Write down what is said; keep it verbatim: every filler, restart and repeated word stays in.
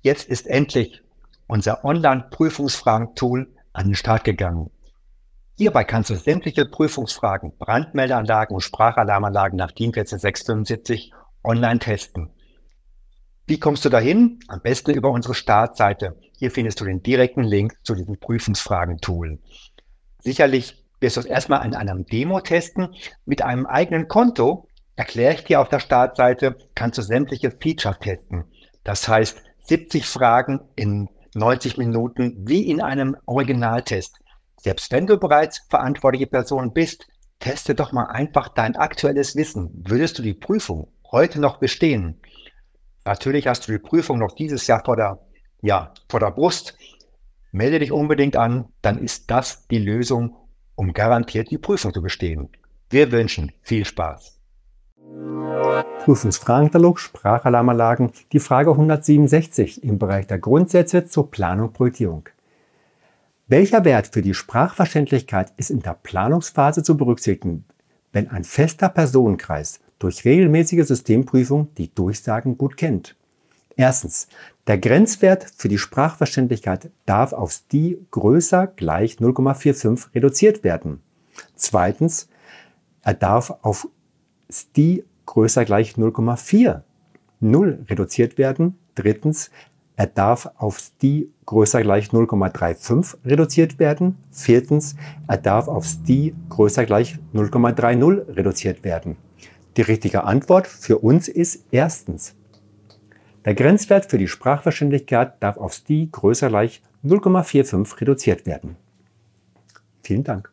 Jetzt ist endlich unser Online-Prüfungsfragen-Tool an den Start gegangen. Hierbei kannst du sämtliche Prüfungsfragen, Brandmeldeanlagen und Sprachalarmanlagen nach DIN vierzehn sechs fünfundsiebzig online testen. Wie kommst du dahin? Am besten über unsere Startseite. Hier findest du den direkten Link zu diesem Prüfungsfragen-Tool. Sicherlich wirst du es erstmal in einem Demo testen. Mit einem eigenen Konto, erkläre ich dir auf der Startseite, kannst du sämtliche Features testen. Das heißt, siebzig Fragen in neunzig Minuten wie in einem Originaltest. Selbst wenn du bereits verantwortliche Person bist, teste doch mal einfach dein aktuelles Wissen. Würdest du die Prüfung heute noch bestehen? Natürlich hast du die Prüfung noch dieses Jahr vor der, ja, vor der Brust. Melde dich unbedingt an, dann ist das die Lösung, um garantiert die Prüfung zu bestehen. Wir wünschen viel Spaß. Prüfungsfragenkatalog Sprachalarmanlagen, die Frage hundertsiebenundsechzig im Bereich der Grundsätze zur Planung und Projektierung. Welcher Wert für die Sprachverständlichkeit ist in der Planungsphase zu berücksichtigen, wenn ein fester Personenkreis durch regelmäßige Systemprüfung die Durchsagen gut kennt? Erstens. Der Grenzwert für die Sprachverständlichkeit darf auf S T I größer gleich null Komma fünfundvierzig reduziert werden. Zweitens. Er darf auf S T I größer gleich null Komma vierzig reduziert werden. Drittens. Er darf auf S T I größer gleich null Komma fünfunddreißig reduziert werden. Viertens. Er darf auf S T I größer gleich null Komma dreißig reduziert werden. Die richtige Antwort für uns ist erstens. Der Grenzwert für die Sprachverständlichkeit darf auf S T I größer gleich null Komma fünfundvierzig reduziert werden. Vielen Dank.